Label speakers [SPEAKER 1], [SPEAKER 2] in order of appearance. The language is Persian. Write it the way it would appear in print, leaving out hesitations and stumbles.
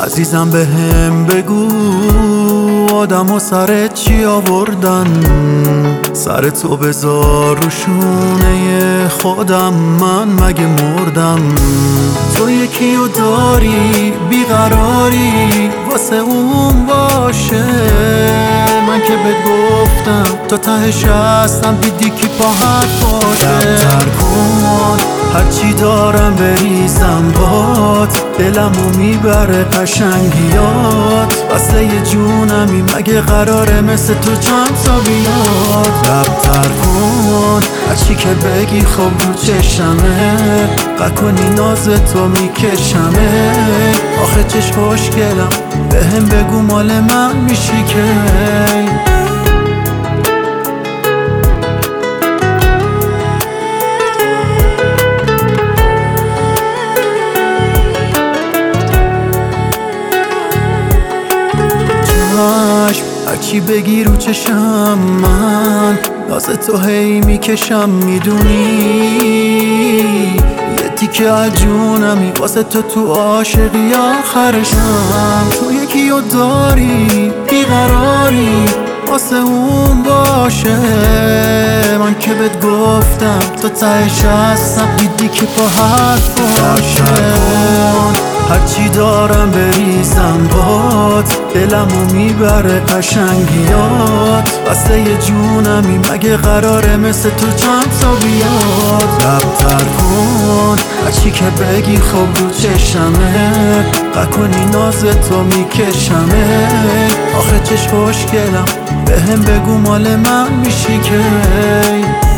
[SPEAKER 1] عزیزم به هم بگو آدم و سر چی آوردن، سر تو بذار رو شونه خودم، من مگه مردم؟ تو یکی رو داری بیقراری واسه اون باشه، من که بهت گفتم تا تهش هستم دیدی که پا حرف باشه. کمتر کن هرچی دارم بریزم بات، دلمو میبره قشنگیات، وصله جونمی مگه قراره مثل تو چند تا بیاد؟ لبتر کن هرچی که بگی خب رو چشمه، قکنی ناز تو میکشمه، آخه چش خوشگلم به هم بگو مال من میشی که. هرچی بگی رو چشم من، ناز تو هی میکشم میدونی، یه تیکه از جونمی واسه تو عاشقی آخرشم. تو یکی رو داری بیقراری واسه اون باشه، من که بهت گفتم تا تهش هستم دیدی که پا حرف باشه. هرچی دارم بریزم بات، دلمو میبره قشنگیات، وصله جونمی مگه قراره مثل تو چند تا بیاد؟ لبتر کن هرچی که بگی خب رو چشمه، قکنی ناز تو میکشمه، آخه چش خوشگلم به هم بگو مال من میشی که.